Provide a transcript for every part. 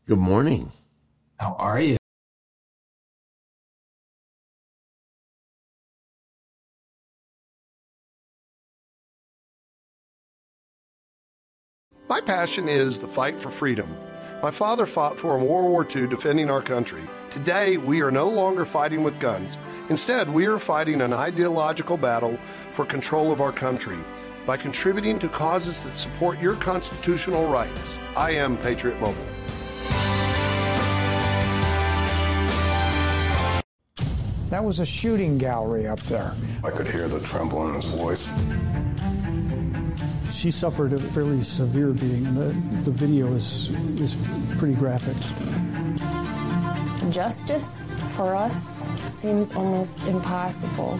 Good morning. How are you? My passion is the fight for freedom. My father fought for in World War II defending our country. Today, we are no longer fighting with guns. Instead, we are fighting an ideological battle for control of our country by contributing to causes that support your constitutional rights. I am Patriot Mobile. That was a shooting gallery up there. I could hear the tremble in his voice. She suffered a fairly severe beating, and the video is pretty graphic. Justice for us seems almost impossible.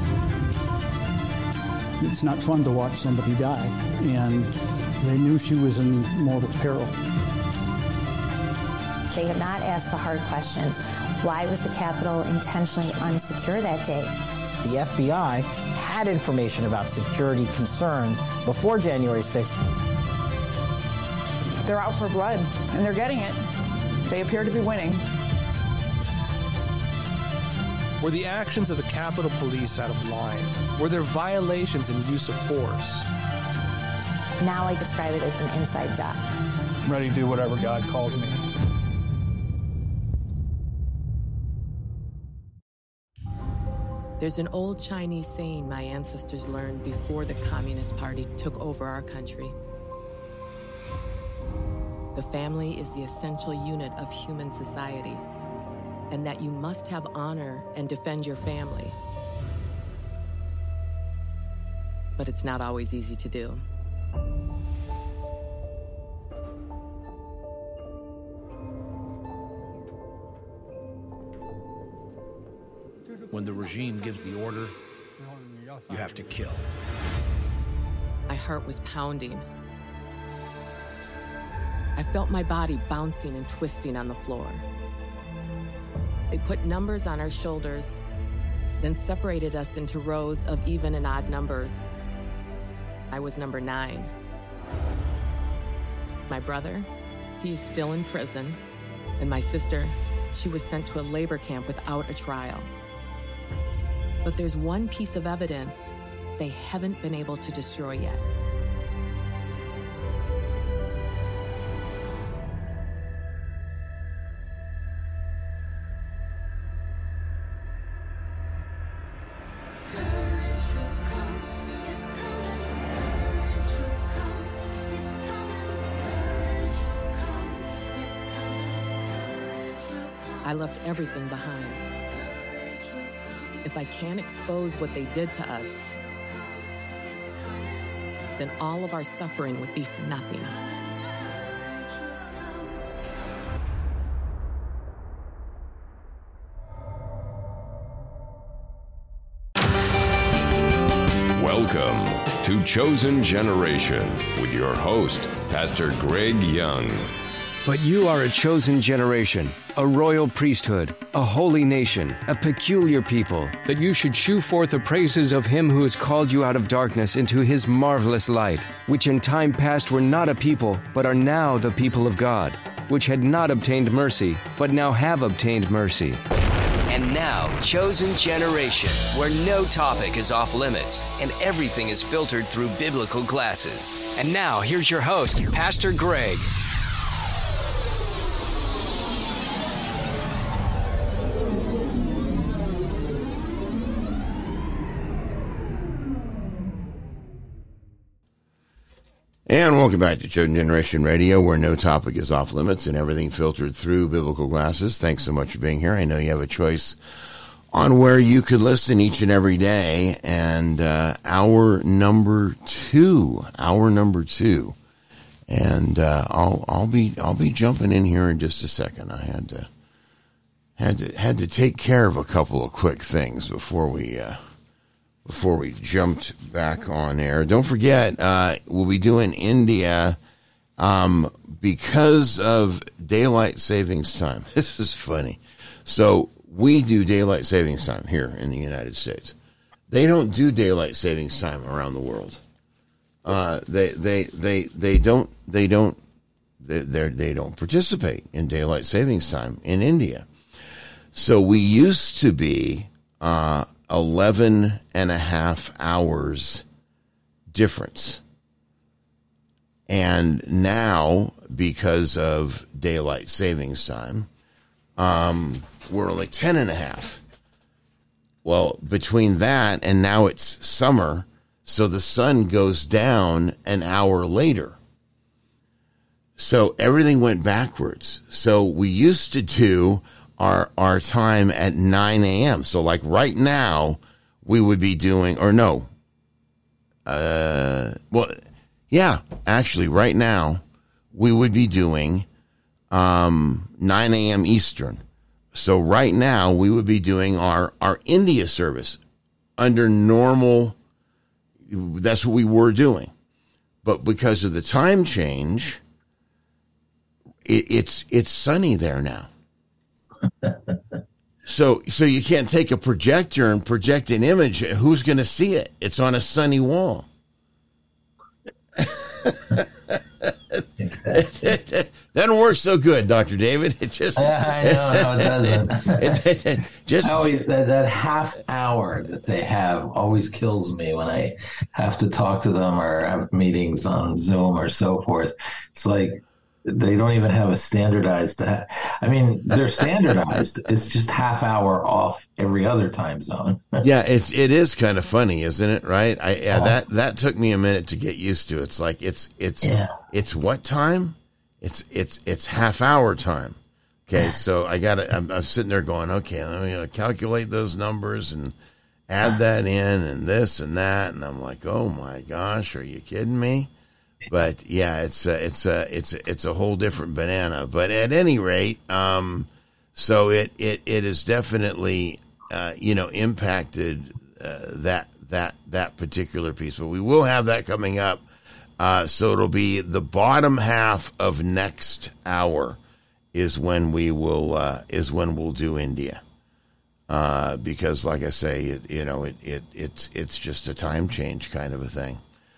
It's not fun to watch somebody die, and they knew she was in mortal peril. They have not asked the hard questions. Why was the Capitol intentionally unsecure that day? The FBI had information about security concerns before January 6th. They're out for blood, and they're getting it. They appear to be winning. Were the actions of the Capitol Police out of line? Were there violations in use of force? Now I describe it as an inside job. I'm ready to do whatever God calls me. There's an old Chinese saying my ancestors learned before the Communist Party took over our country. The family is the essential unit of human society, and that you must have honor and defend your family. But it's not always easy to do. When the regime gives the order, you have to kill. My heart was pounding. I felt my body bouncing and twisting on the floor. They put numbers on our shoulders, then separated us into rows of even and odd numbers. I was number 9. My brother, he is still in prison, and my sister, she was sent to a labor camp without a trial. But there's one piece of evidence they haven't been able to destroy yet. I left everything behind. If I can't expose what they did to us, then all of our suffering would be for nothing. Welcome to Chosen Generation with your host, Pastor Greg Young. But you are a chosen generation, a royal priesthood, a holy nation, a peculiar people, that you should shew forth the praises of him who has called you out of darkness into his marvelous light, which in time past were not a people, but are now the people of God, which had not obtained mercy, but now have obtained mercy. And now, Chosen Generation, where no topic is off limits and everything is filtered through biblical glasses. And now, here's your host, Pastor Greg. And welcome back to Chosen Generation Radio, where no topic is off limits and everything filtered through biblical glasses. Thanks so much for being here. I know you have a choice on where you could listen each and every day. And hour number two, and I'll be jumping in here in just a second. I had to take care of a couple of quick things before we jumped back on air. Don't forget, we'll be doing India because of daylight savings time. This is funny. So we do daylight savings time here in the United States. They don't do daylight savings time around the world. They they don't participate in daylight savings time in India. So we used to be 11 and a half hours difference. And now, because of daylight savings time, we're only 10 and a half. Well, between that and now it's summer, so the sun goes down an hour later. So everything went backwards. So we used to do our time at 9 a.m. So like right now, we would be doing, or no. Actually right now, we would be doing 9 a.m. Eastern. So right now, we would be doing our India service under normal, that's what we were doing. But because of the time change, it's sunny there now. So you can't take a projector and project an image. Who's going to see it? It's on a sunny wall. Doesn't work so good, Dr. David. It just I know, no, it doesn't. That half hour that they have always kills me when I have to talk to them or have meetings on Zoom or so forth. It's like they don't even have a standardized. They're standardized. It's just half hour off every other time zone. Yeah, it is kind of funny, isn't it? Right? That took me a minute to get used to. It's like it's what time? It's half hour time. Okay, so I'm sitting there going, okay, let me calculate those numbers and add that in and this and that, and I'm like, oh my gosh, are you kidding me? But yeah, it's a whole different banana. But at any rate, so it is definitely impacted that particular piece. But we will have that coming up. So it'll be the bottom half of next hour is when we'll do India. Because like I say, it's just a time change kind of a thing.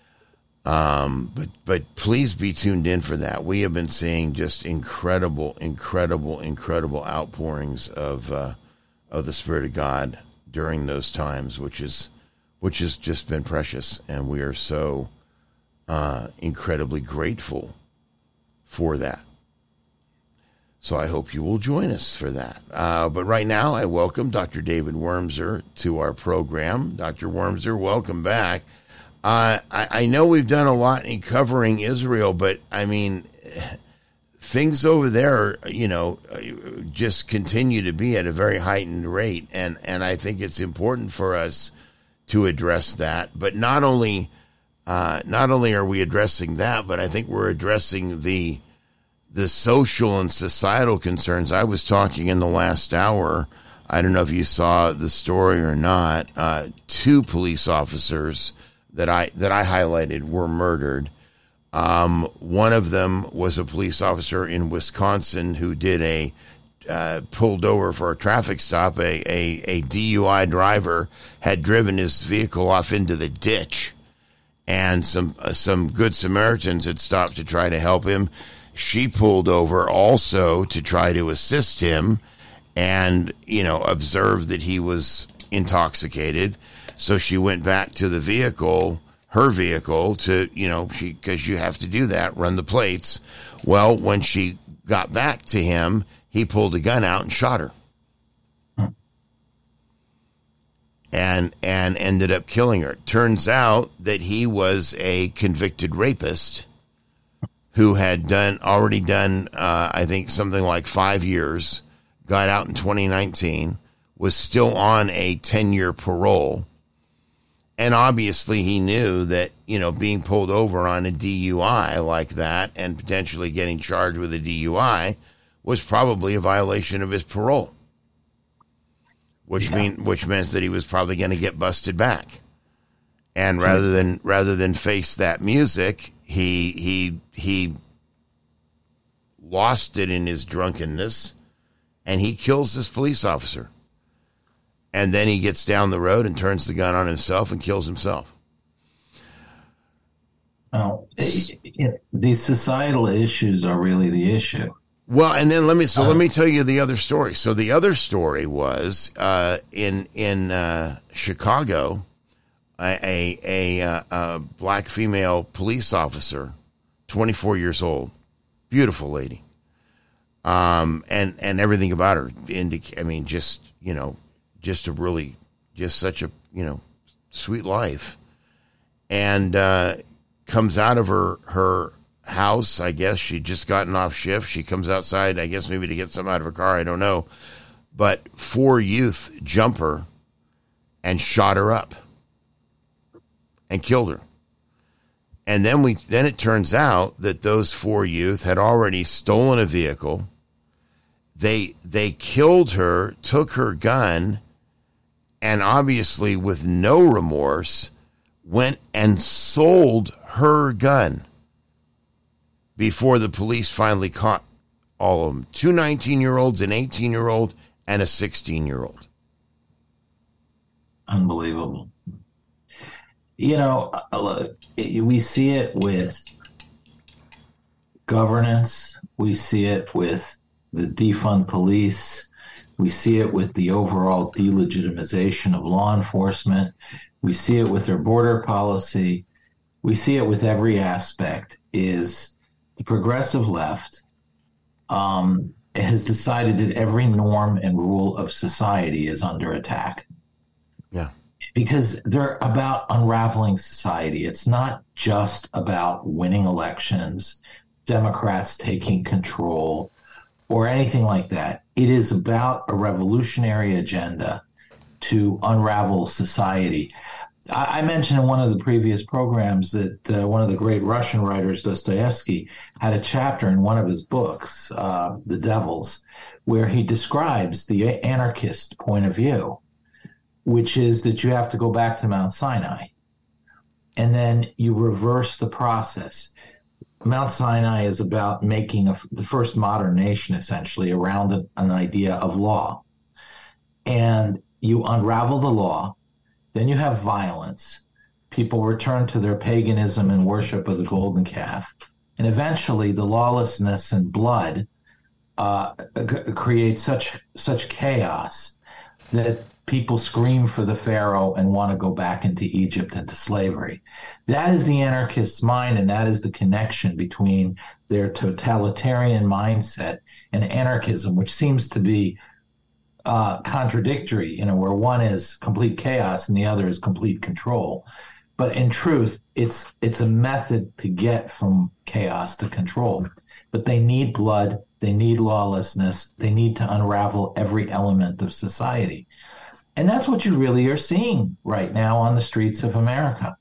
But please be tuned in for that. We have been seeing just incredible outpourings of the Spirit of God during those times, which has just been precious, and we are so incredibly grateful for that. So I hope you will join us for that. But right now, I welcome Dr. David Wurmser to our program. Dr. Wurmser, welcome back. I know we've done a lot in covering Israel, but I mean, things over there, just continue to be at a very heightened rate. And I think it's important for us to address that. But not only are we addressing that, but I think we're addressing the social and societal concerns. I was talking in the last hour, I don't know if you saw the story or not, 2 police officers that I highlighted were murdered. One of them was a police officer in Wisconsin who did pulled over for a traffic stop. A DUI driver had driven his vehicle off into the ditch, and some good Samaritans had stopped to try to help him. She pulled over also to try to assist him, and observed that he was intoxicated. So she went back to her vehicle, to, because you have to do that, run the plates. Well, when she got back to him, he pulled a gun out and shot her. And ended up killing her. Turns out that he was a convicted rapist who had already done, I think, something like 5 years, got out in 2019, was still on a 10-year parole. And obviously he knew that, being pulled over on a DUI like that and potentially getting charged with a DUI was probably a violation of his parole, which meant that he was probably going to get busted back. And rather than face that music, he lost it in his drunkenness, and he kills this police officer. And then he gets down the road and turns the gun on himself and kills himself. Well, these societal issues are really the issue. Well, and then let me tell you the other story. So the other story was in Chicago, a black female police officer, 24 years old, beautiful lady, and everything about her just such a sweet life, and comes out of her house. I guess she'd just gotten off shift. She comes outside, I guess maybe to get something out of her car, I don't know. But 4 youth jump her and shot her up and killed her. And then it turns out that those 4 youth had already stolen a vehicle. They killed her, took her gun, and obviously with no remorse went and sold her gun before the police finally caught all of them. 2 19-year-olds, an 18-year-old, and a 16-year-old. Unbelievable. We see it with governance. We see it with the defund police. We see it with the overall delegitimization of law enforcement. We see it with their border policy. We see it with every aspect. Is the progressive left has decided that every norm and rule of society is under attack. Yeah. Because they're about unraveling society. It's not just about winning elections, Democrats taking control, or anything like that. It is about a revolutionary agenda to unravel society. I mentioned in one of the previous programs that one of the great Russian writers, Dostoevsky, had a chapter in one of his books, The Devils, where he describes the anarchist point of view, which is that you have to go back to Mount Sinai, and then you reverse the process. Mount Sinai is about making the first modern nation, essentially, around an idea of law. And you unravel the law. Then you have violence. People return to their paganism and worship of the golden calf. And eventually the lawlessness and blood create such chaos that people scream for the Pharaoh and want to go back into Egypt, into slavery. That is the anarchist's mind, and that is the connection between their totalitarian mindset and anarchism, which seems to be contradictory, where one is complete chaos and the other is complete control. But in truth, it's a method to get from chaos to control. But they need blood, they need lawlessness, they need to unravel every element of society. And that's what you really are seeing right now on the streets of America.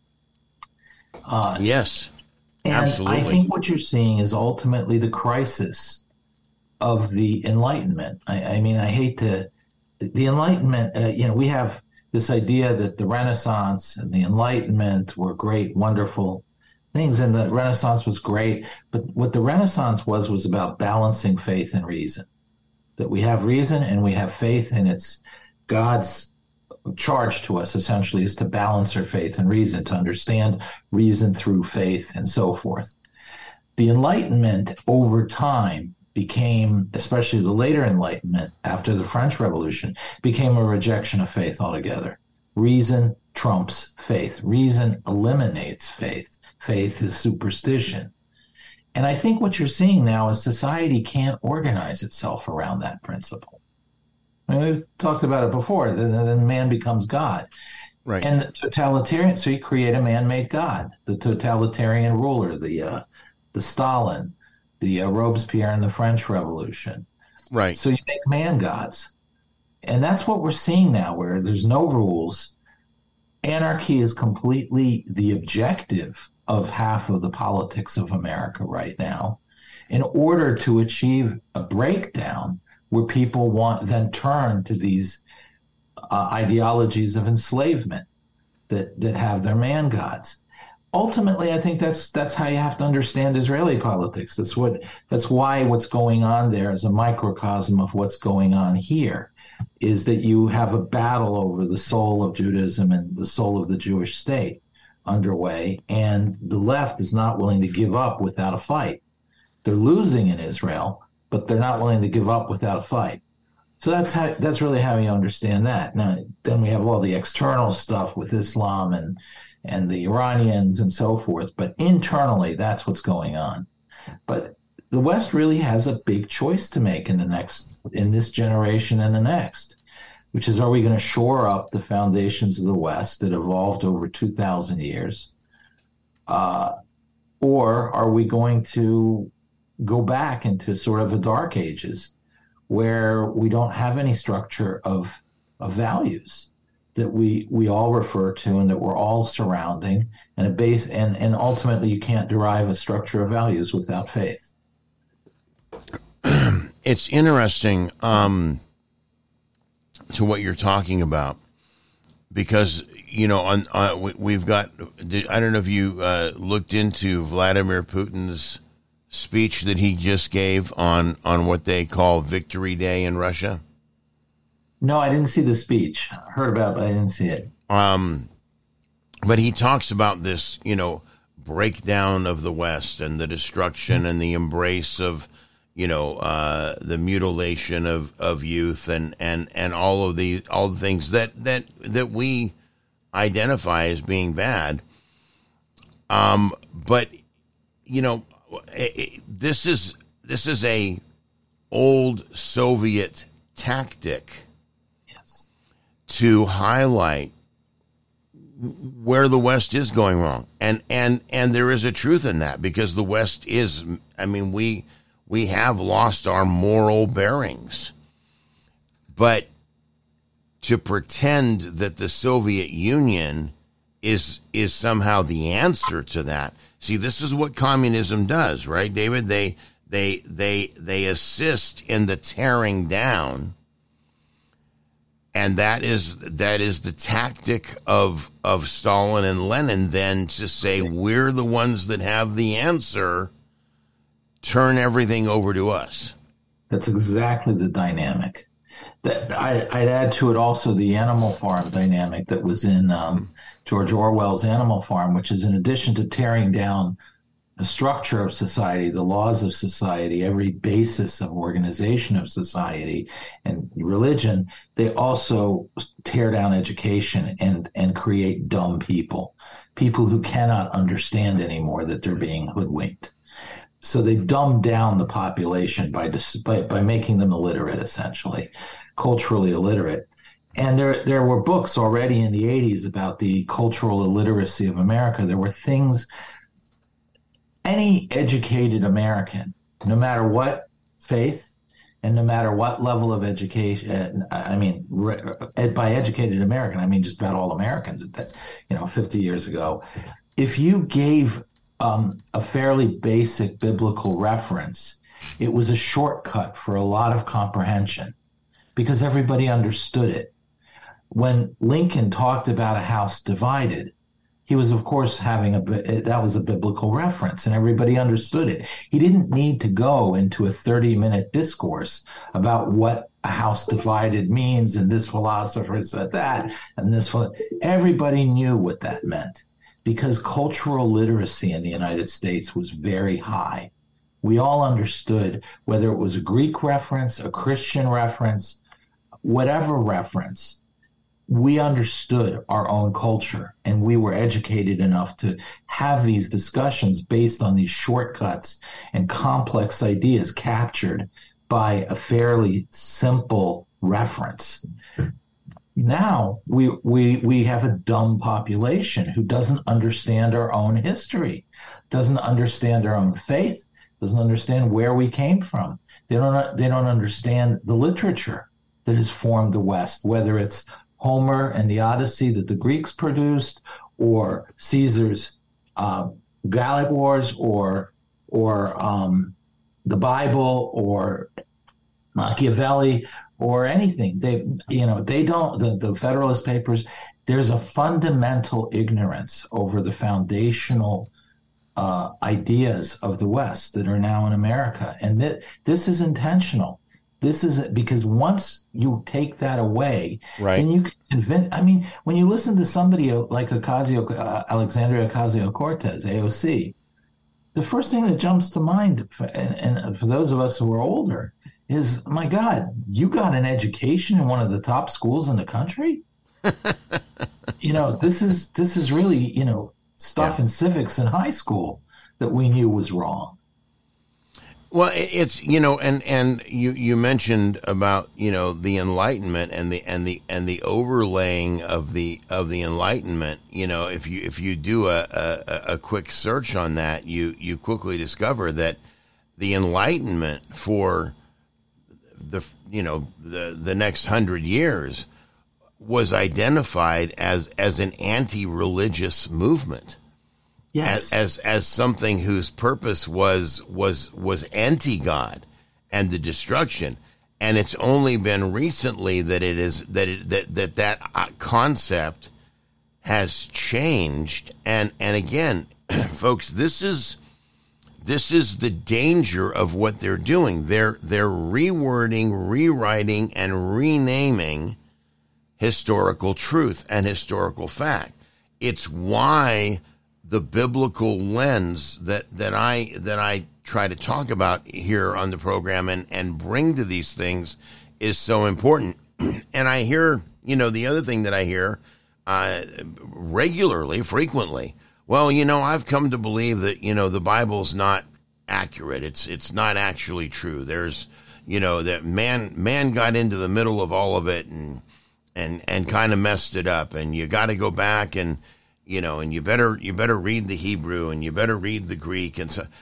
Yes, and absolutely. I think what you're seeing is ultimately the crisis of the Enlightenment. The Enlightenment, we have this idea that the Renaissance and the Enlightenment were great, wonderful things, and the Renaissance was great. But what the Renaissance was about balancing faith and reason. That we have reason and we have faith, and it's God's charge to us, essentially, is to balance our faith and reason, to understand reason through faith and so forth. The Enlightenment over time became, especially the later Enlightenment after the French Revolution, became a rejection of faith altogether. Reason trumps faith. Reason eliminates faith. Faith is superstition. And I think what you're seeing now is society can't organize itself around that principle. We've talked about it before. Then man becomes God. Right. And the totalitarian, so you create a man-made God, the totalitarian ruler, the Stalin, the Robespierre in the French Revolution. Right. So you make man gods. And that's what we're seeing now, where there's no rules. Anarchy is completely the objective of half of the politics of America right now, in order to achieve a breakdown where people then turn to these ideologies of enslavement that have their man gods. Ultimately, I think that's how you have to understand Israeli politics. That's why what's going on there is a microcosm of what's going on here, is that you have a battle over the soul of Judaism and the soul of the Jewish state underway, and the left is not willing to give up without a fight. They're losing in Israel, but they're not willing to give up without a fight. So that's really how you understand that. Now, then we have all the external stuff with Islam and the Iranians and so forth, but internally, that's what's going on. But the West really has a big choice to make in this generation and the next, which is, are we going to shore up the foundations of the West that evolved over 2,000 years? Or are we going to go back into sort of a dark ages where we don't have any structure of values that we all refer to and that we're all surrounding, and a base, and ultimately you can't derive a structure of values without faith. It's interesting to what you're talking about, because we've got, I don't know if you looked into Vladimir Putin's speech that he just gave on what they call Victory Day in Russia. No, I didn't see the speech. I heard about it, but I didn't see it. But he talks about this, breakdown of the West and the destruction and the embrace of, the mutilation of youth and all the things that we identify as being bad. But this is a old Soviet tactic. Yes. To highlight where the West is going wrong, and there is a truth in that, because the West is, we have lost our moral bearings. But to pretend that the Soviet Union is somehow the answer to that. See, this is what communism does, right, David? They assist in the tearing down, and that is the tactic of Stalin and Lenin, then, to say we're the ones that have the answer. Turn everything over to us. That's exactly the dynamic. That I'd add to it also the Animal Farm dynamic that was in George Orwell's Animal Farm, which is, in addition to tearing down the structure of society, the laws of society, every basis of organization of society and religion, they also tear down education and create dumb people who cannot understand anymore that they're being hoodwinked. So they dumb down the population by making them illiterate, essentially, culturally illiterate. And there were books already in the 80s about the cultural illiteracy of America. There were things, any educated American, no matter what faith and no matter what level of education, by educated American, I mean just about all Americans at that, 50 years ago, if you gave a fairly basic biblical reference, it was a shortcut for a lot of comprehension because everybody understood it. When Lincoln talked about a house divided, he was, of course, that was a biblical reference, and everybody understood it. He didn't need to go into a 30-minute discourse about what a house divided means, and this philosopher said that, and everybody knew what that meant, because cultural literacy in the United States was very high. We all understood, whether it was a Greek reference, a Christian reference, whatever reference, we understood our own culture, and we were educated enough to have these discussions based on these shortcuts and complex ideas captured by a fairly simple reference. Now we have a dumb population who doesn't understand our own history, doesn't understand our own faith, doesn't understand where we came from. They don't understand the literature that has formed the West, whether it's Homer and the Odyssey that the Greeks produced, or Caesar's Gallic Wars, or the Bible, or Machiavelli, or anything. They don't, the Federalist Papers, there's a fundamental ignorance over the foundational ideas of the West that are now in America. And this is intentional. This is because once you take that away, right, then you can convince. I mean, when you listen to somebody like Alexandria Ocasio-Cortez, AOC, the first thing that jumps to mind, and for those of us who are older, is, my God, you got an education in one of the top schools in the country? This is really, stuff in civics in high school that we knew was wrong. Well, it's, and you mentioned about, the Enlightenment and the overlaying of the Enlightenment. If you do a quick search on that, you quickly discover that the Enlightenment for the next 100 years was identified as an anti-religious movement. Yes. As something whose purpose was anti-God and the destruction, and it's only been recently that it is that concept has changed. And again, folks, this is the danger of what they're doing. They're rewording, rewriting, and renaming historical truth and historical fact. It's why the biblical lens that I try to talk about here on the program and bring to these things is so important. And I hear, the other thing that I hear regularly, frequently, well, I've come to believe that, the Bible's not accurate. It's not actually true. There's, that man got into the middle of all of it and kind of messed it up, and you got to go back and you better read the Hebrew, and you better read the Greek. And so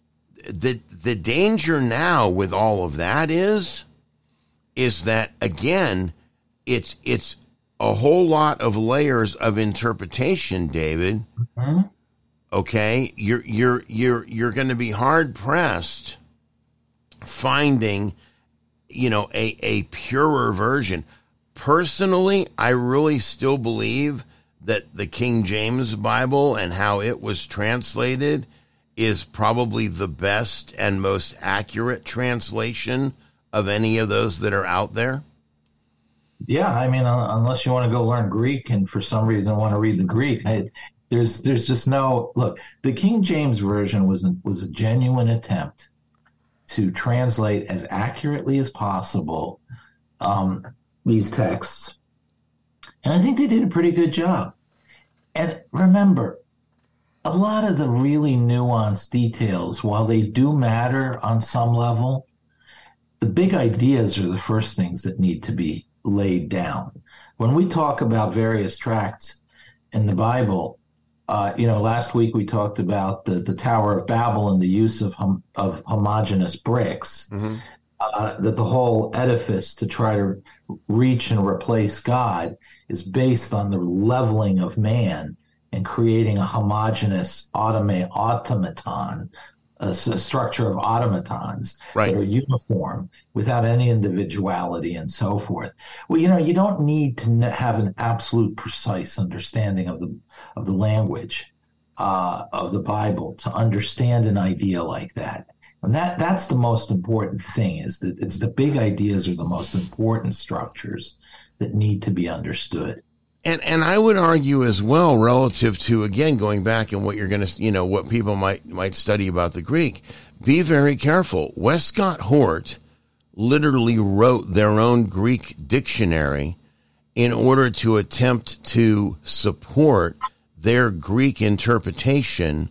the danger now with all of that is that, again, it's a whole lot of layers of interpretation, David. Mm-hmm. Okay. You're going to be hard pressed finding, a purer version. Personally, I really still believe that the King James Bible and how it was translated is probably the best and most accurate translation of any of those that are out there. Yeah, I mean, unless you want to go learn Greek and for some reason want to read the Greek, there's just no look. The King James Version was a genuine attempt to translate as accurately as possible these texts, and I think they did a pretty good job. And remember, a lot of the really nuanced details, while they do matter on some level, the big ideas are the first things that need to be laid down. When we talk about various tracts in the Bible, last week we talked about the Tower of Babel and the use of homogeneous bricks, mm-hmm. That the whole edifice to try to reach and replace God is based on the leveling of man and creating a homogeneous automaton, a structure of automatons right. that are uniform without any individuality and so forth. Well, you don't need to have an absolute precise understanding of the language of the Bible to understand an idea like that. And that's the most important thing, is that it's the big ideas are the most important structures that need to be understood. And I would argue as well, relative to, again, going back and what you're going to, what people might study about the Greek, be very careful. Westcott Hort literally wrote their own Greek dictionary in order to attempt to support their Greek interpretation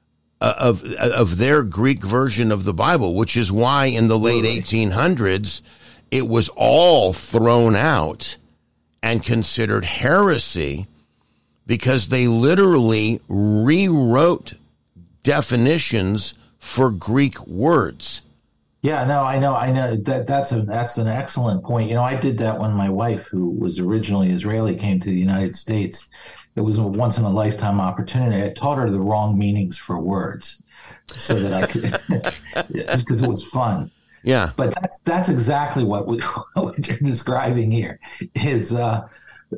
of their Greek version of the Bible, which is why in the late 1800s it was all thrown out and considered heresy, because they literally rewrote definitions for Greek words. Yeah, no, I know. That's an excellent point. I did that when my wife, who was originally Israeli, came to the United States. It was a once in a lifetime opportunity. I taught her the wrong meanings for words so that I could, because it was fun. Yeah, but that's exactly what you're describing here. Is I'll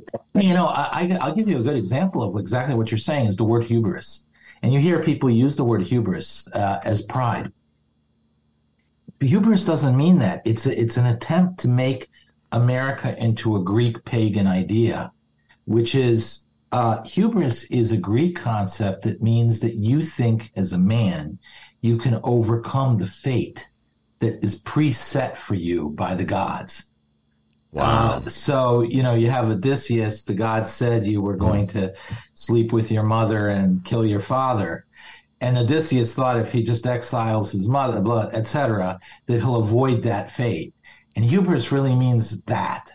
give you a good example of exactly what you're saying is the word hubris, and you hear people use the word hubris as pride. hubris doesn't mean that. It's an attempt to make America into a Greek pagan idea, which is hubris is a Greek concept that means that you think as a man you can overcome the fate that is preset for you by the gods. Wow. So, you have Odysseus, the gods said you were going to sleep with your mother and kill your father. And Odysseus thought if he just exiles his mother, blood, etc., that he'll avoid that fate. And hubris really means that.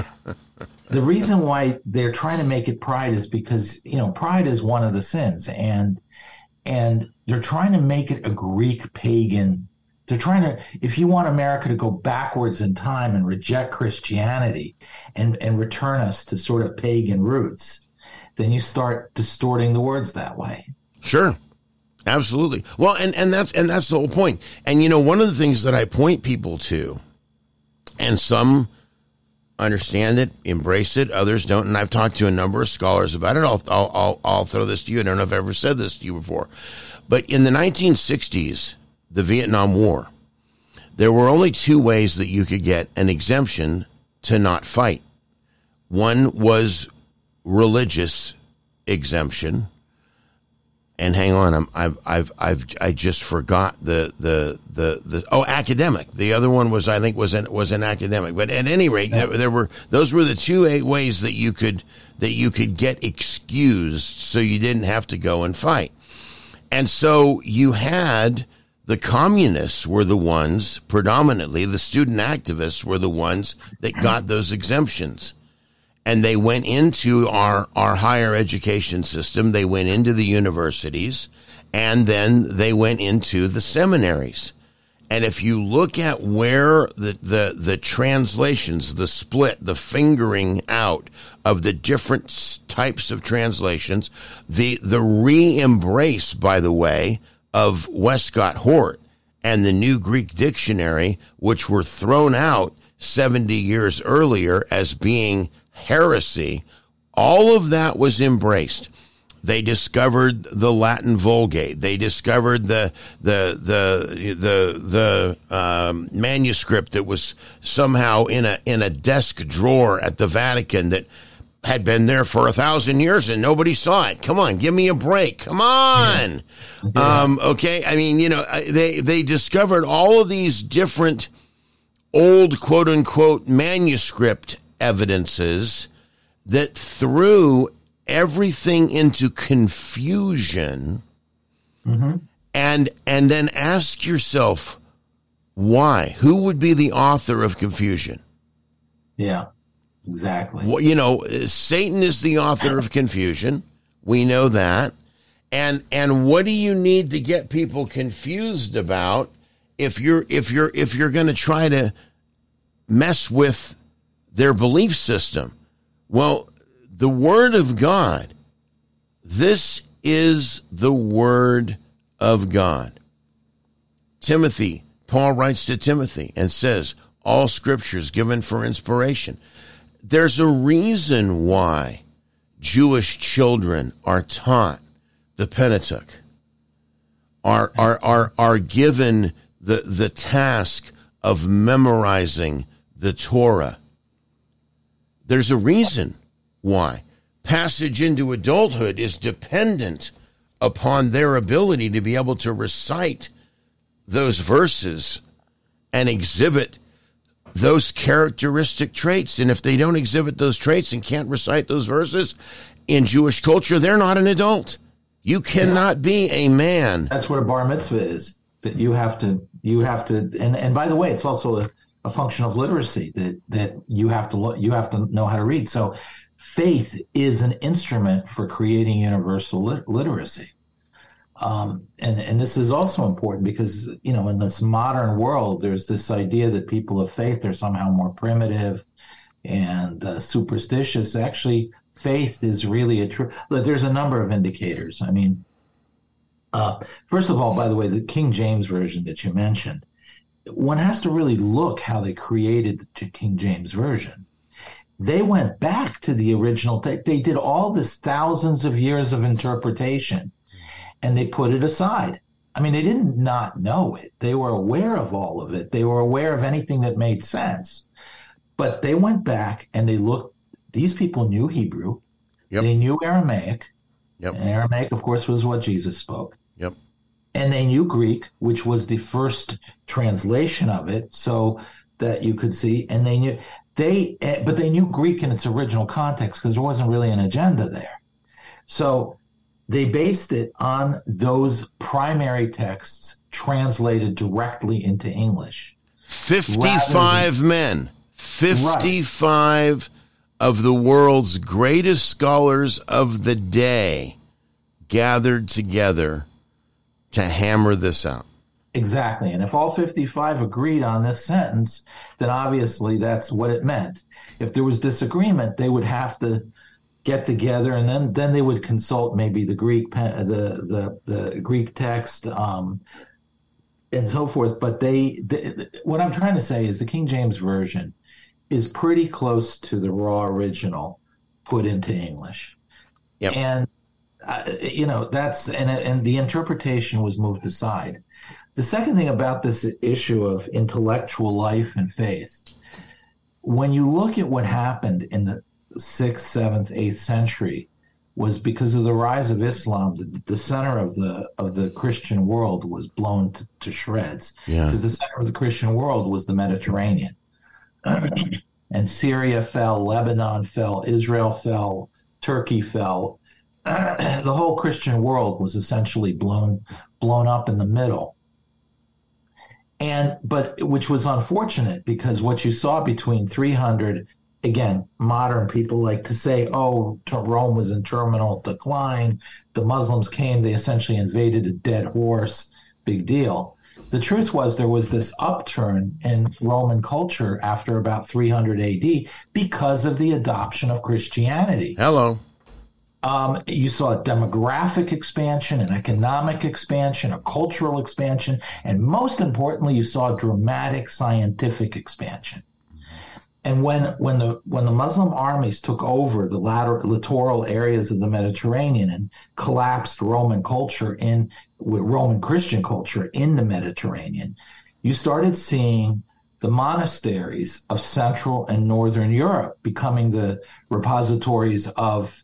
The reason why they're trying to make it pride is because, pride is one of the sins. And they're trying to make it a Greek pagan. They're trying to, if you want America to go backwards in time and reject Christianity and return us to sort of pagan roots, then you start distorting the words that way. Sure. Absolutely. Well, and that's the whole point. And one of the things that I point people to, and some understand it, embrace it, others don't. And I've talked to a number of scholars about it. I'll throw this to you. I don't know if I've ever said this to you before, but in the 1960s, the Vietnam War, there were only two ways that you could get an exemption to not fight. One was religious exemption. And hang on, I just forgot the academic. The other one was an academic. But at any rate, those were the two ways that you could get excused, so you didn't have to go and fight. And so you had the communists were the ones, predominantly the student activists were the ones that got those exemptions. And they went into our higher education system. They went into the universities, and then they went into the seminaries. And if you look at where the translations, the split, the fingering out of the different types of translations, the re-embrace, by the way, of Westcott Hort and the New Greek Dictionary, which were thrown out 70 years earlier as being heresy, all of that was embraced. They discovered the Latin Vulgate. They discovered the manuscript that was somehow in a desk drawer at the Vatican that had been there for 1,000 years and nobody saw it. Come on, give me a break. Come on. Yeah. Okay. I mean, they discovered all of these different old quote unquote manuscript evidences that threw everything into confusion. Mm-hmm. And then ask yourself, why? Who would be the author of confusion? Yeah, exactly. Well, Satan is the author of confusion. We know that. And what do you need to get people confused about if you're going to try to mess with their belief system? Well, the Word of God, this is the Word of God. Timothy, Paul writes to Timothy and says, all Scripture is given for inspiration. There's a reason why Jewish children are taught the Pentateuch, are given the task of memorizing the Torah. There's a reason why. Passage into adulthood is dependent upon their ability to be able to recite those verses and exhibit those characteristic traits. And if they don't exhibit those traits and can't recite those verses in Jewish culture, they're not an adult. You cannot be a man. That's what a bar mitzvah is. That you have to, and by the way, it's also a function of literacy that you have to know how to read. So faith is an instrument for creating universal literacy. And this is also important because, in this modern world, there's this idea that people of faith are somehow more primitive and superstitious. Actually, faith is really there's a number of indicators. I mean, first of all, by the way, the King James Version that you mentioned, one has to really look how they created the King James Version. They went back to the original. They did all this thousands of years of interpretation, and they put it aside. I mean, they didn't not know it. They were aware of all of it. They were aware of anything that made sense. But they went back and they looked. These people knew Hebrew. Yep. They knew Aramaic. Yep. And Aramaic, of course, was what Jesus spoke. Yep. And they knew Greek, which was the first translation of it, so that you could see. And they knew but they knew Greek in its original context because there wasn't really an agenda there. So they based it on those primary texts translated directly into English. 55 men. 55 of the world's greatest scholars of the day gathered together to hammer this out. Exactly. And if all 55 agreed on this sentence, then obviously that's what it meant. If there was disagreement, they would have to get together, and then they would consult maybe the Greek the Greek text and so forth. But what I'm trying to say is the King James Version is pretty close to the raw original put into English. Yep. And that's and the interpretation was moved aside. The second thing about this issue of intellectual life and faith, when you look at what happened in the 6th, 7th, 8th century, was because of the rise of Islam, the center of the Christian world was blown to shreds. Yeah. Because the center of the Christian world was the Mediterranean. And Syria fell, Lebanon fell, Israel fell, Turkey fell. The whole Christian world was essentially blown up in the middle. But which was unfortunate, because what you saw between 300, again, modern people like to say, Rome was in terminal decline. The Muslims came, they essentially invaded a dead horse, big deal. The truth was there was this upturn in Roman culture after about 300 AD because of the adoption of Christianity. Hello. You saw a demographic expansion, an economic expansion, a cultural expansion, and most importantly, you saw a dramatic scientific expansion. And when the Muslim armies took over the littoral areas of the Mediterranean and collapsed Roman culture Roman Christian culture in the Mediterranean, you started seeing the monasteries of Central and Northern Europe becoming the repositories of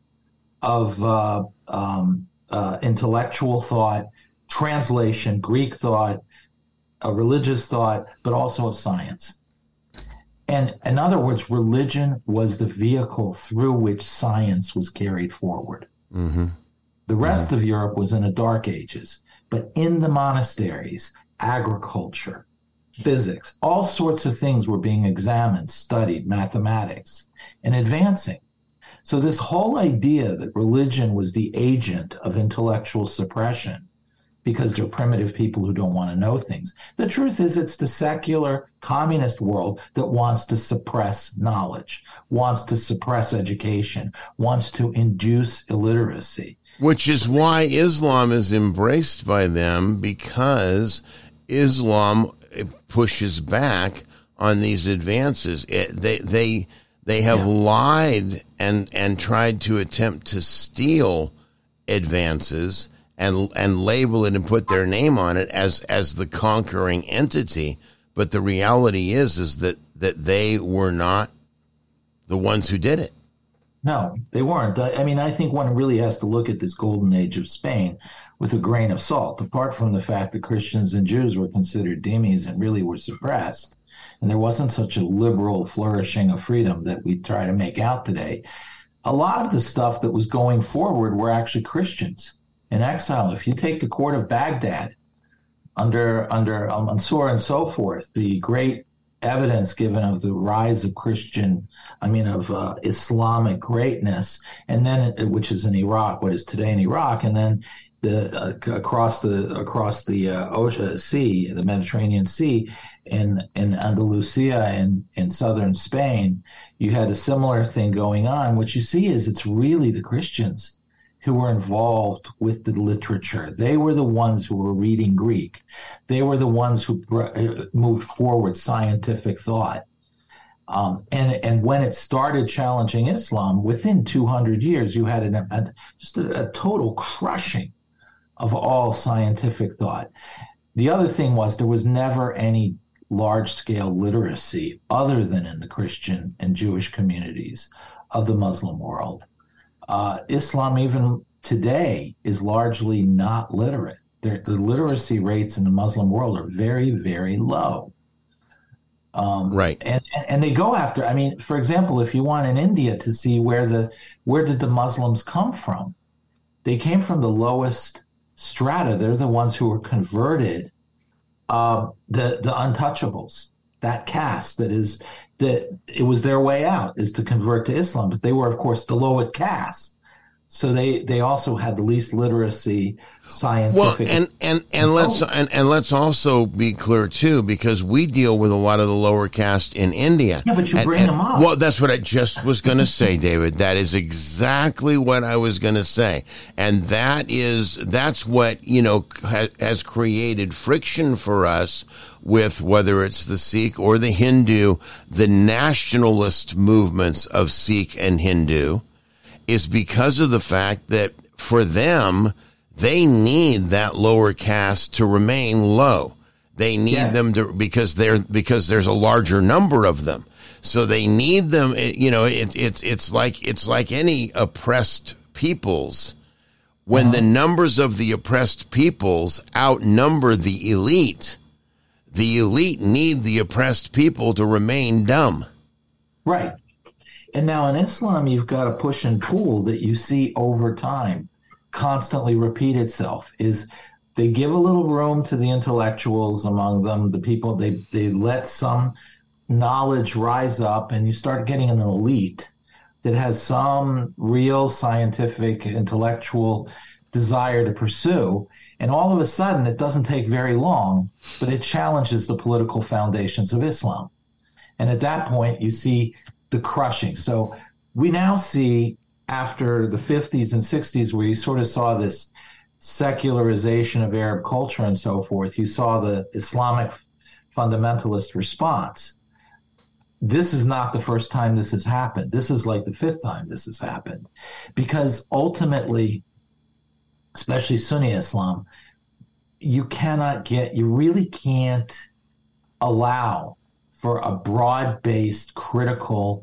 intellectual thought, translation, Greek thought, religious thought, but also of science. And in other words, religion was the vehicle through which science was carried forward. Mm-hmm. The rest of Europe was in the Dark Ages, but in the monasteries, agriculture, physics, all sorts of things were being examined, studied, mathematics, and advancing. So this whole idea that religion was the agent of intellectual suppression because they're primitive people who don't want to know things. The truth is it's the secular communist world that wants to suppress knowledge, wants to suppress education, wants to induce illiteracy. Which is why Islam is embraced by them, because Islam pushes back on these advances. They have lied and tried to attempt to steal advances and label it and put their name on it as the conquering entity. But the reality is that they were not the ones who did it. No, they weren't. I mean, I think one really has to look at this golden age of Spain with a grain of salt, apart from the fact that Christians and Jews were considered dhimmis and really were suppressed. And there wasn't such a liberal flourishing of freedom that we try to make out today. A lot of the stuff that was going forward were actually Christians in exile. If you take the court of Baghdad under Mansur and so forth, the great evidence given of the rise of Islamic greatness, and then which is in Iraq, what is today in Iraq, and then across the Ocean Sea, the Mediterranean Sea, in Andalusia in southern Spain, you had a similar thing going on. What you see is it's really the Christians who were involved with the literature. They were the ones who were reading Greek. They were the ones who moved forward scientific thought. And when it started challenging Islam, within 200 years, you had just a total crushing of all scientific thought. The other thing was there was never any large-scale literacy other than in the Christian and Jewish communities of the Muslim world. Islam, even today, is largely not literate. The literacy rates in the Muslim world are very, very low. Right. And they go after, I mean, for example, if you want in India to see where did the Muslims come from? They came from the lowest strata. They're the ones who were converted, the untouchables, that caste that it was their way out, is to convert to Islam. But they were, of course, the lowest caste. So they also had the least literacy, scientific. Well, and let's also be clear too, because we deal with a lot of the lower caste in India. Yeah, but you bring them up. Well, that's what I just was going to say, David. That is exactly what I was going to say, and that's what has created friction for us with whether it's the Sikh or the Hindu, the nationalist movements of Sikh and Hindu. Is because of the fact that for them, they need that lower caste to remain low. They need them to because there's a larger number of them. So they need them. It's like any oppressed peoples. When the numbers of the oppressed peoples outnumber the elite need the oppressed people to remain dumb. Right. And now in Islam, you've got a push and pull that you see over time constantly repeat itself. Is they give a little room to the intellectuals among them, the people, they let some knowledge rise up, and you start getting an elite that has some real scientific, intellectual desire to pursue. And all of a sudden, it doesn't take very long, but it challenges the political foundations of Islam. And at that point, you see the crushing. So we now see, after the 50s and 60s, where you sort of saw this secularization of Arab culture and so forth, you saw the Islamic fundamentalist response. This is not the first time this has happened. This is like the fifth time this has happened. Because ultimately, especially Sunni Islam, you really can't allow for a broad-based critical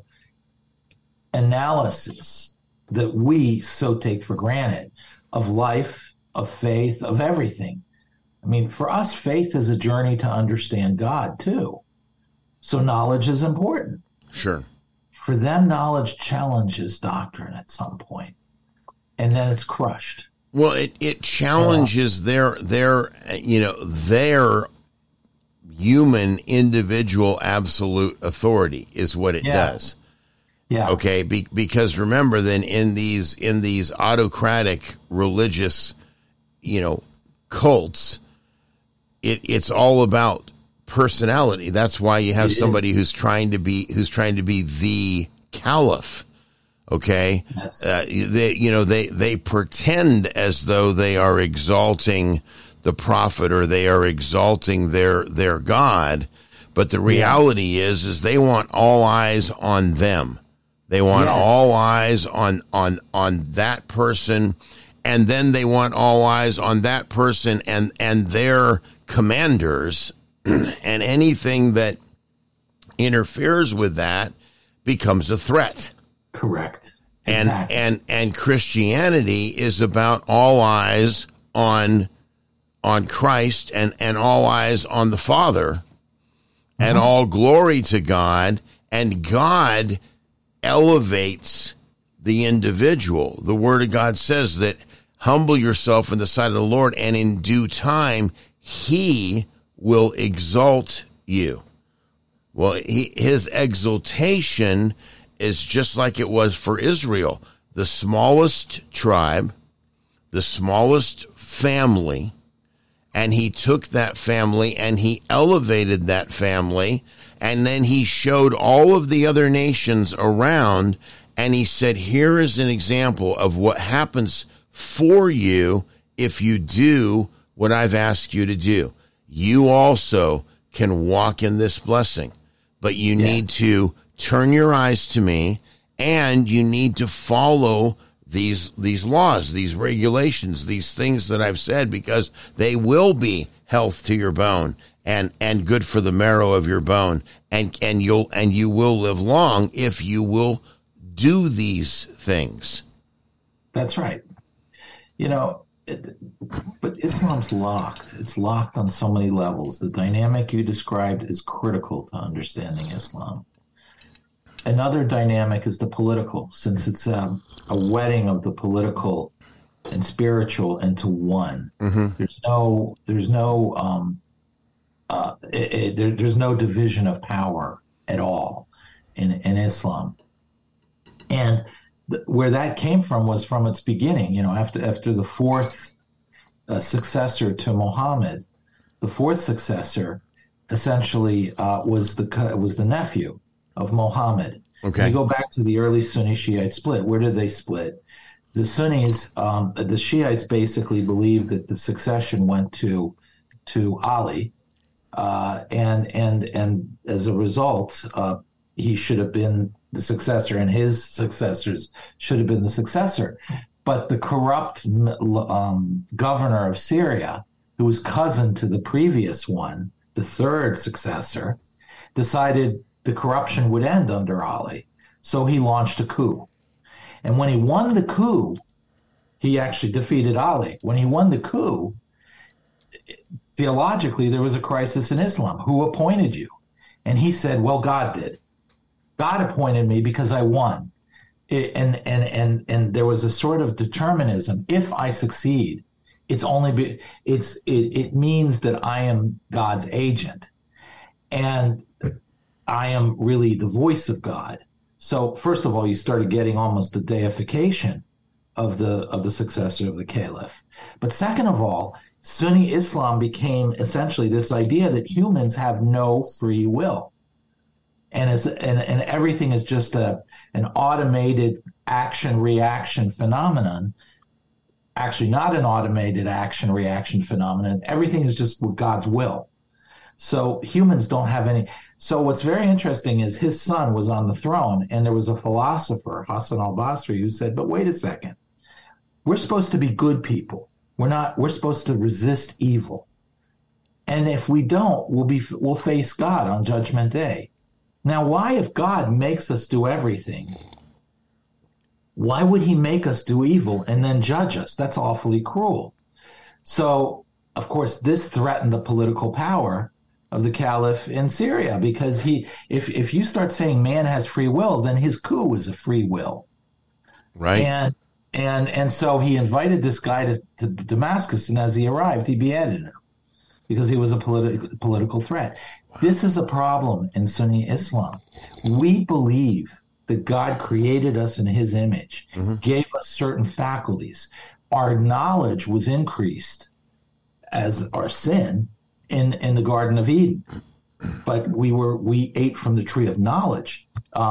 analysis that we so take for granted of life, of faith, of everything. I mean, for us, faith is a journey to understand God, too. So knowledge is important. Sure. For them, knowledge challenges doctrine at some point, and then it's crushed. Well, it challenges their human individual absolute authority is what it does. Yeah. Okay. Because remember, then in these autocratic religious, cults, it's all about personality. That's why you have somebody who's trying to be the caliph. Okay. Yes. They pretend as though they are exalting the prophet or they are exalting their God, but the reality is they want all eyes on them. They want all eyes on that person, and then they want all eyes on that person and their commanders, and anything that interferes with that becomes a threat. Correct. Exactly. And Christianity is about all eyes on Christ and all eyes on the Father, and all glory to God, and God elevates the individual. The Word of God says that humble yourself in the sight of the Lord, and in due time He will exalt you. Well, His exaltation is just like it was for Israel, the smallest tribe, the smallest family, and He took that family and He elevated that family, and then He showed all of the other nations around, and He said, here is an example of what happens for you if you do what I've asked you to do. You also can walk in this blessing, but you need to turn your eyes to me, and you need to follow these laws, these regulations, these things that I've said, because they will be health to your bone and good for the marrow of your bone, and you will live long if you will do these things. That's right. But Islam's locked. It's locked on so many levels. The dynamic you described is critical to understanding Islam. Another dynamic is the political, since it's a wedding of the political and spiritual into one. Mm-hmm. There's no division of power at all in Islam, and where that came from was from its beginning. After the fourth successor to Muhammad, the fourth successor essentially was the nephew of Muhammad. Okay. You go back to the early Sunni Shiite split. Where did they split? The Sunnis, the Shiites basically believed that the succession went to Ali, and as a result, he should have been the successor, and his successors should have been the successor. But the corrupt governor of Syria, who was cousin to the previous one, the third successor, decided the corruption would end under Ali. So he launched a coup. And when he won the coup, he actually defeated Ali. When he won the coup, theologically, there was a crisis in Islam. Who appointed you? And he said, well, God did. God appointed me because I won. And there was a sort of determinism. If I succeed, it means that I am God's agent, and I am really the voice of God. So first of all, you started getting almost a deification of the successor of the caliph. But second of all, Sunni Islam became essentially this idea that humans have no free will. And everything is just an automated action-reaction phenomenon. Actually, not an automated action-reaction phenomenon. Everything is just God's will. So humans don't have any. So what's very interesting is his son was on the throne, and there was a philosopher, Hassan al-Basri, who said, but wait a second. We're supposed to be good people. We're supposed to resist evil. And if we don't, we'll face God on Judgment Day. Now, why, if God makes us do everything, why would he make us do evil and then judge us? That's awfully cruel. So, of course, this threatened the political power of the caliph in Syria, because if you start saying man has free will, then his coup is a free will. Right. And so he invited this guy to Damascus, and as he arrived, he beheaded him because he was a political threat. This is a problem in Sunni Islam. We believe that God created us in his image, gave us certain faculties. Our knowledge was increased as our sin in the Garden of Eden. But we ate from the tree of knowledge.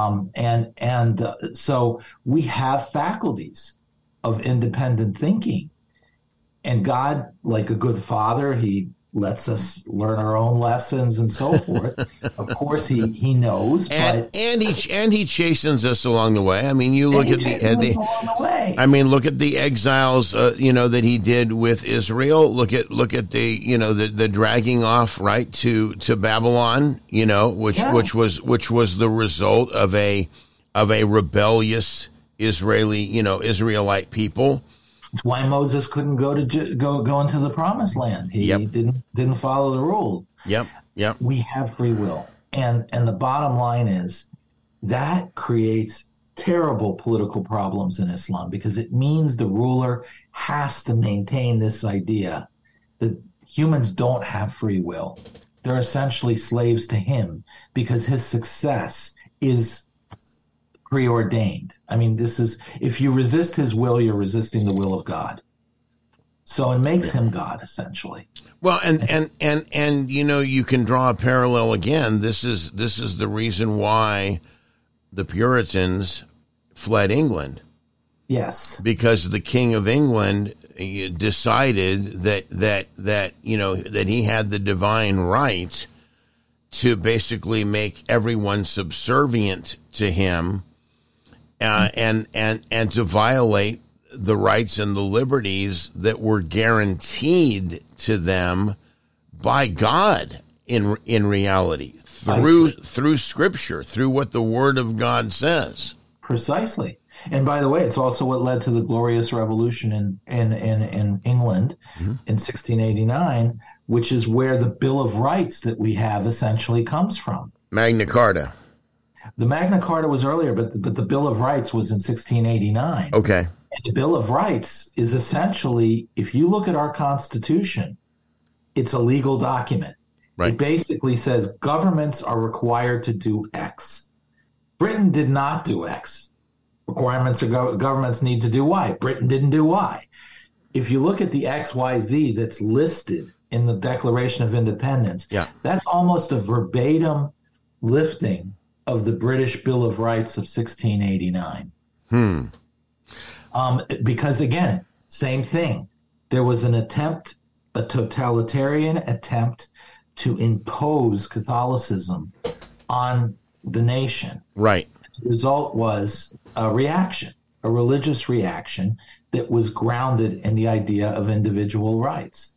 So we have faculties of independent thinking. And God, like a good father, he lets us learn our own lessons and so forth. Of course, he knows, and he chastens us along the way. I mean, you look at look at the exiles, that he did with Israel. Look at the the dragging off right to Babylon, which was the result of a rebellious Israelite people. That's why Moses couldn't go into the promised land. He didn't follow the rule. Yep. We have free will. And the bottom line is that creates terrible political problems in Islam, because it means the ruler has to maintain this idea that humans don't have free will. They're essentially slaves to him because his success is preordained. I mean, if you resist his will, you're resisting the will of God. So it makes him God, essentially. Well, and you can draw a parallel again. This is the reason why the Puritans fled England. Yes. Because the King of England decided that he had the divine right to basically make everyone subservient to him, and to violate the rights and the liberties that were guaranteed to them by God in reality through Scripture, through what the Word of God says. Precisely. And by the way, it's also what led to the Glorious Revolution in England in 1689, which is where the Bill of Rights that we have essentially comes from. Magna Carta. The Magna Carta was earlier, but the Bill of Rights was in 1689. Okay. And the Bill of Rights is essentially, if you look at our Constitution, it's a legal document. Right. It basically says governments are required to do X. Britain did not do X. Requirements of governments need to do Y. Britain didn't do Y. If you look at the XYZ that's listed in the Declaration of Independence, that's almost a verbatim lifting of the British Bill of Rights of 1689. Because again, same thing. There was an attempt, a totalitarian attempt to impose Catholicism on the nation. Right. The result was a reaction, a religious reaction that was grounded in the idea of individual rights.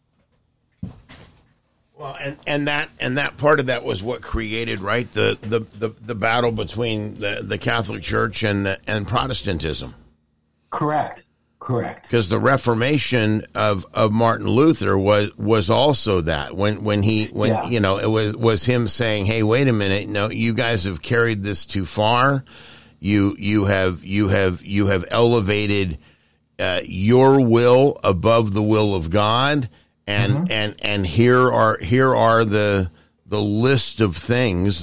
Well, and that part of that was what created, right, the battle between the Catholic Church and Protestantism. Correct. Because the Reformation of Martin Luther was also that when you know, it was him saying, hey, wait a minute, no, you guys have carried this too far. You have elevated your will above the will of God. And here are the list of things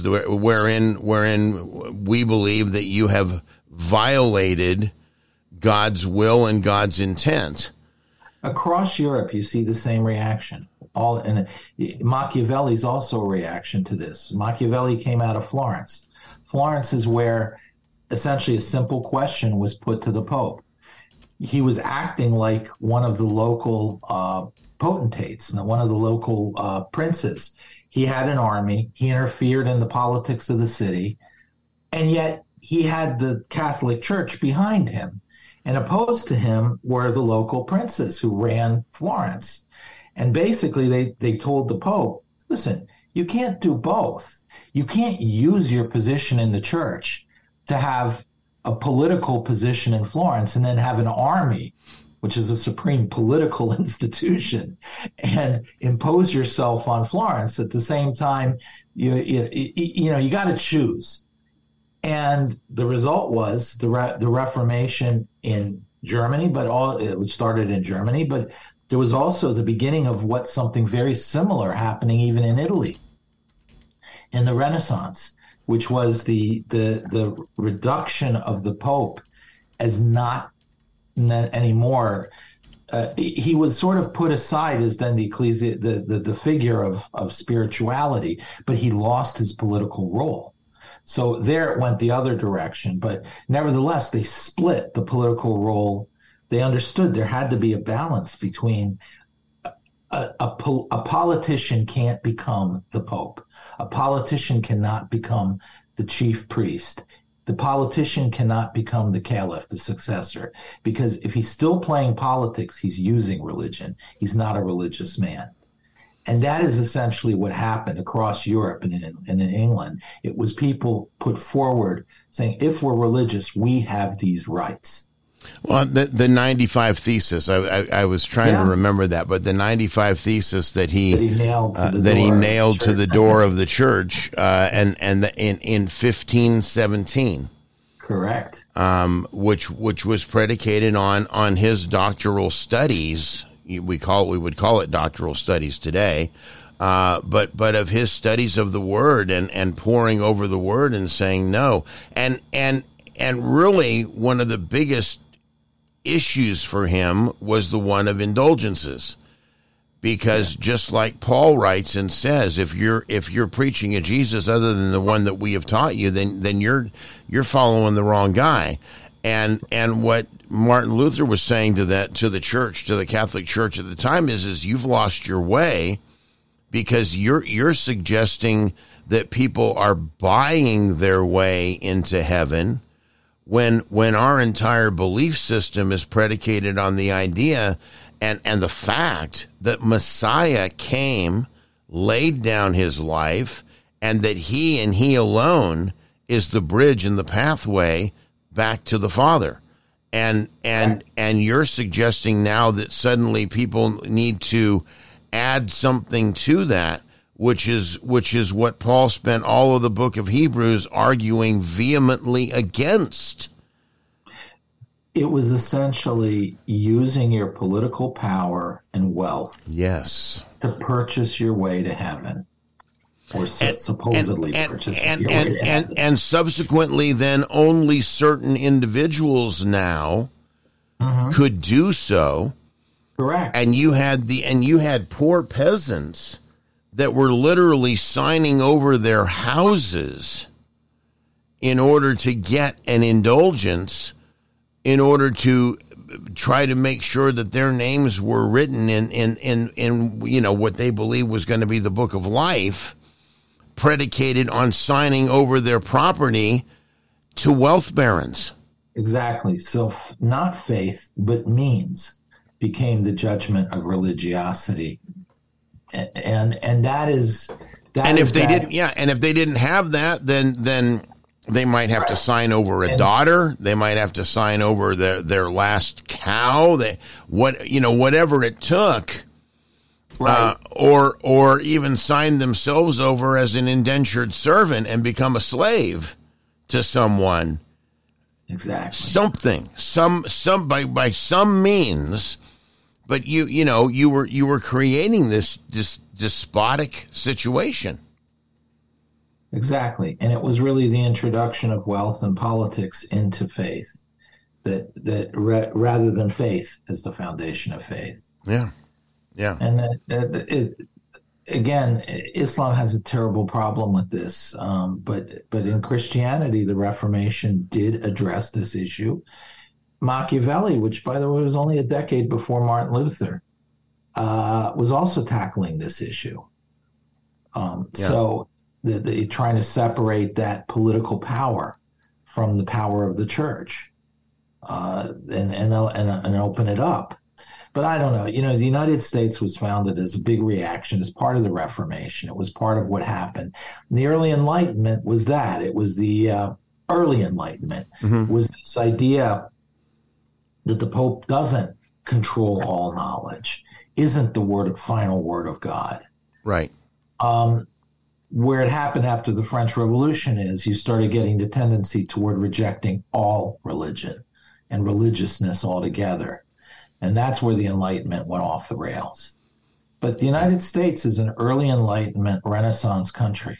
wherein we believe that you have violated God's will and God's intent. Across Europe, you see the same reaction. Machiavelli's also a reaction to this. Machiavelli came out of Florence. Florence is where essentially a simple question was put to the Pope. He was acting like one of the local potentates, one of the local princes. He had an army. He interfered in the politics of the city, and yet he had the Catholic Church behind him. And opposed to him were the local princes who ran Florence. And basically they told the Pope, listen, you can't do both. You can't use your position in the church to have a political position in Florence and then have an army, which is a supreme political institution, and impose yourself on Florence. At the same time, you got to choose. And the result was the Reformation in Germany, it started in Germany, but there was also the beginning of something very similar happening even in Italy in the Renaissance, which was the reduction of the Pope as not anymore. He was sort of put aside as then the figure of spirituality, but he lost his political role. So there it went the other direction, but nevertheless, they split the political role. They understood there had to be a balance between a politician can't become the Pope. A politician cannot become the chief priest. The politician cannot become the caliph, the successor, because if he's still playing politics, he's using religion. He's not a religious man. And that is essentially what happened across Europe and in England. It was people put forward saying, if we're religious, we have these rights. Well, the 95 Thesis, I was trying to remember that, but the 95 Thesis that he nailed to the door of the church in 1517. Correct. Which was predicated on his doctoral studies. We would call it doctoral studies today, but of his studies of the Word and poring over the Word and saying no, and really one of the biggest issues for him was the one of indulgences, because just like Paul writes and says, if you're preaching a Jesus other than the one that we have taught you, then you're following the wrong guy. And what Martin Luther was saying to the church, to the Catholic Church at the time is you've lost your way, because you're suggesting that people are buying their way into heaven when our entire belief system is predicated on the idea and the fact that Messiah came, laid down his life, and that he and he alone is the bridge and the pathway back to the Father. And you're suggesting now that suddenly people need to add something to that, which is what Paul spent all of the book of Hebrews arguing vehemently against. It was essentially using your political power and wealth, yes, to purchase your way to heaven, or supposedly purchase your way to heaven. And subsequently, then only certain individuals now could do so. Correct. And you had poor peasants that were literally signing over their houses in order to get an indulgence, in order to try to make sure that their names were written in what they believed was going to be the book of life, predicated on signing over their property to wealth barons. Exactly. So not faith, but means became the judgment of religiosity. And that is that. And if is they that, didn't, and if they didn't have that, then they might have to sign over a daughter. They might have to sign over their last cow. Whatever it took, or even sign themselves over as an indentured servant and become a slave to someone. Exactly. Something, by some means. But you were creating this despotic situation. Exactly. And it was really the introduction of wealth and politics into faith that rather than faith as the foundation of faith. Yeah. Yeah. And again, Islam has a terrible problem with this. But in Christianity, the Reformation did address this issue. Machiavelli, which, by the way, was only a decade before Martin Luther, was also tackling this issue. So they're trying to separate that political power from the power of the church and open it up. But I don't know. The United States was founded as a big reaction, as part of the Reformation. It was part of what happened. And the early Enlightenment was that. It was the early Enlightenment was this idea that the Pope doesn't control all knowledge, isn't the final word of God. Right. Where it happened after the French Revolution is you started getting the tendency toward rejecting all religion and religiousness altogether. And that's where the Enlightenment went off the rails. But the United States is an early Enlightenment Renaissance country.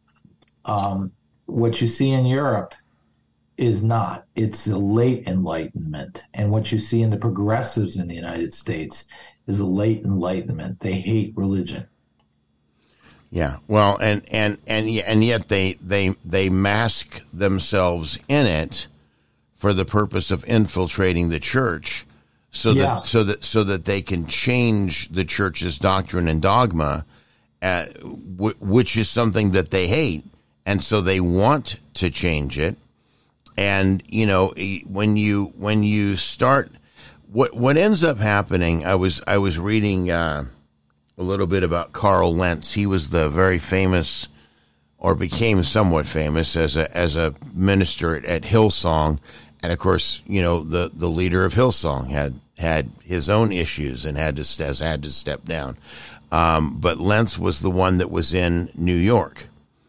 What you see in Europe is not. It's a late Enlightenment. And what you see in the progressives in the United States is a late Enlightenment. They hate religion. Yeah. Well, and yet they mask themselves in it for the purpose of infiltrating the church so that they can change the church's doctrine and dogma, which is something that they hate. And so they want to change it. And, when you start, what ends up happening, I was reading a little bit about Carl Lentz. He was the very famous, or became somewhat famous as a minister at Hillsong. And of course, the leader of Hillsong had his own issues and had to step down. But Lentz was the one that was in New York,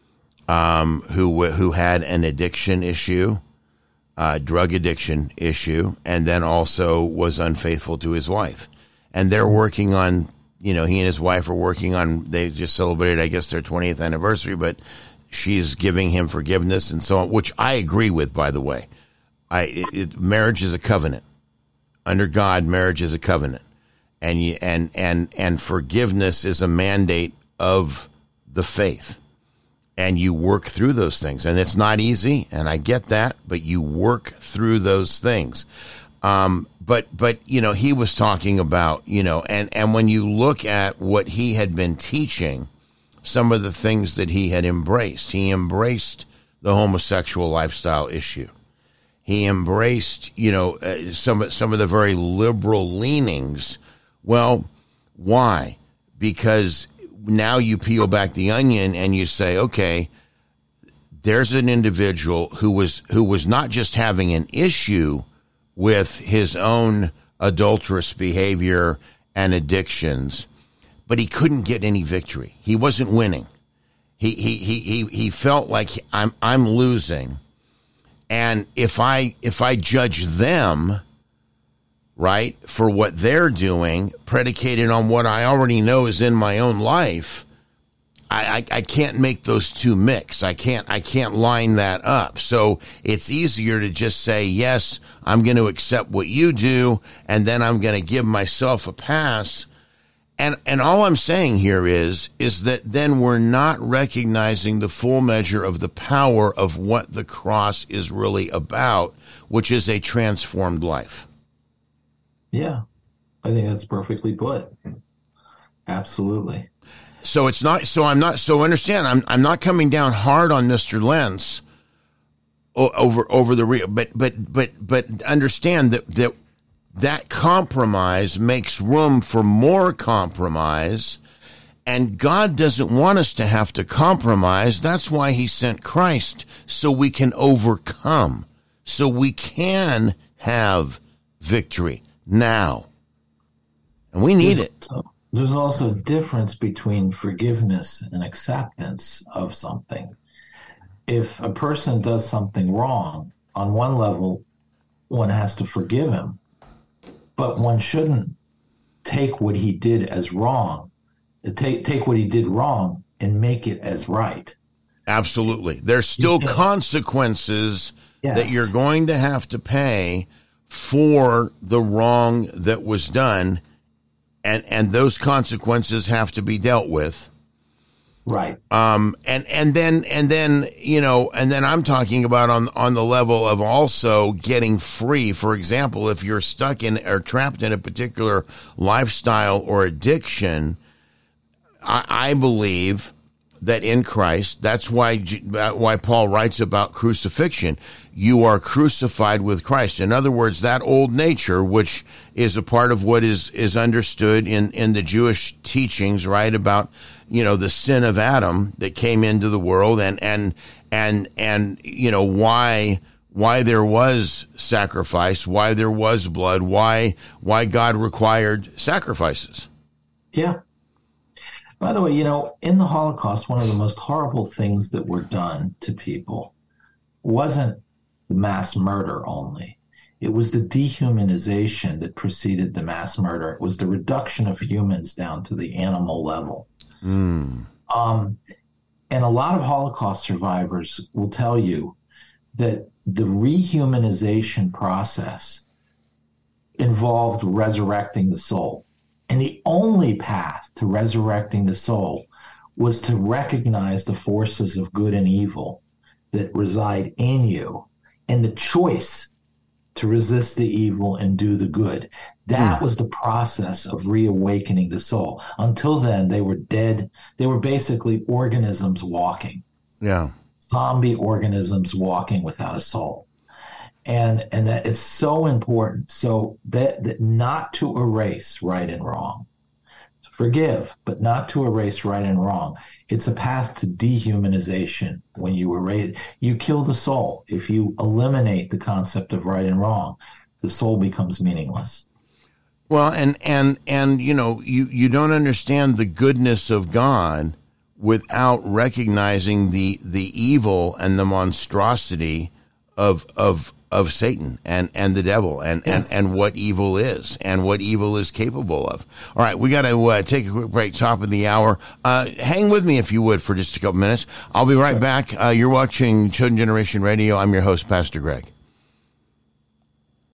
who had an addiction issue, drug addiction issue, and then also was unfaithful to his wife. And they're working on, he and his wife are working on, they just celebrated, I guess, their 20th anniversary, but she's giving him forgiveness and so on, which I agree with, by the way. Marriage is a covenant. Under God, marriage is a covenant. And forgiveness is a mandate of the faith. And you work through those things. And it's not easy, and I get that, but you work through those things. But he was talking about, and when you look at what he had been teaching, some of the things that he had embraced, he embraced the homosexual lifestyle issue. He embraced, some of the very liberal leanings. Well, why? Because now you peel back the onion and you say, okay, there's an individual who was not just having an issue with his own adulterous behavior and addictions, but he couldn't get any victory. He wasn't winning. He felt like I'm losing. And if I judge them, right, for what they're doing, predicated on what I already know is in my own life, I can't make those two mix. I can't line that up. So it's easier to just say, yes, I'm going to accept what you do, and then I'm going to give myself a pass. And all I'm saying here is that then we're not recognizing the full measure of the power of what the cross is really about, which is a transformed life. Yeah, I think that's perfectly put. Absolutely. So it's not. So I'm not. So understand. I'm not coming down hard on Mr. Lentz over the real. But understand that compromise makes room for more compromise, and God doesn't want us to have to compromise. That's why He sent Christ, so we can overcome, so we can have victory now, and we need it. There's also a difference between forgiveness and acceptance of something. If a person does something wrong, on one level, one has to forgive him, but one shouldn't take what he did as wrong, take what he did wrong and make it as right. Absolutely. There's still consequences that you're going to have to pay for the wrong that was done. And those consequences have to be dealt with. Right. And then I'm talking about on the level of also getting free. For example, if you're stuck in or trapped in a particular lifestyle or addiction, I believe that in Christ, that's why Paul writes about crucifixion. You are crucified with Christ. In other words, that old nature, which is a part of what is understood in the Jewish teachings, right, about, the sin of Adam that came into the world and why there was sacrifice, why there was blood, why God required sacrifices. Yeah. By the way, in the Holocaust, one of the most horrible things that were done to people wasn't the mass murder only. It was the dehumanization that preceded the mass murder. It was the reduction of humans down to the animal level. And a lot of Holocaust survivors will tell you that the rehumanization process involved resurrecting the soul. And the only path to resurrecting the soul was to recognize the forces of good and evil that reside in you and the choice to resist the evil and do the good. That was the process of reawakening the soul. Until then, they were dead. They were basically organisms walking. Yeah. Zombie organisms walking without a soul. And that is so important. So that not to erase right and wrong. Forgive, but not to erase right and wrong. It's a path to dehumanization. When you erase, you kill the soul. If you eliminate the concept of right and wrong, the soul becomes meaningless. Well, and you don't understand the goodness of God without recognizing the evil and the monstrosity of Satan and the devil and what evil is and what evil is capable of. All right, we got to take a quick break, top of the hour. Hang with me if you would for just a couple minutes. I'll be right back. You're watching Chosen Generation Radio. I'm your host, Pastor Greg.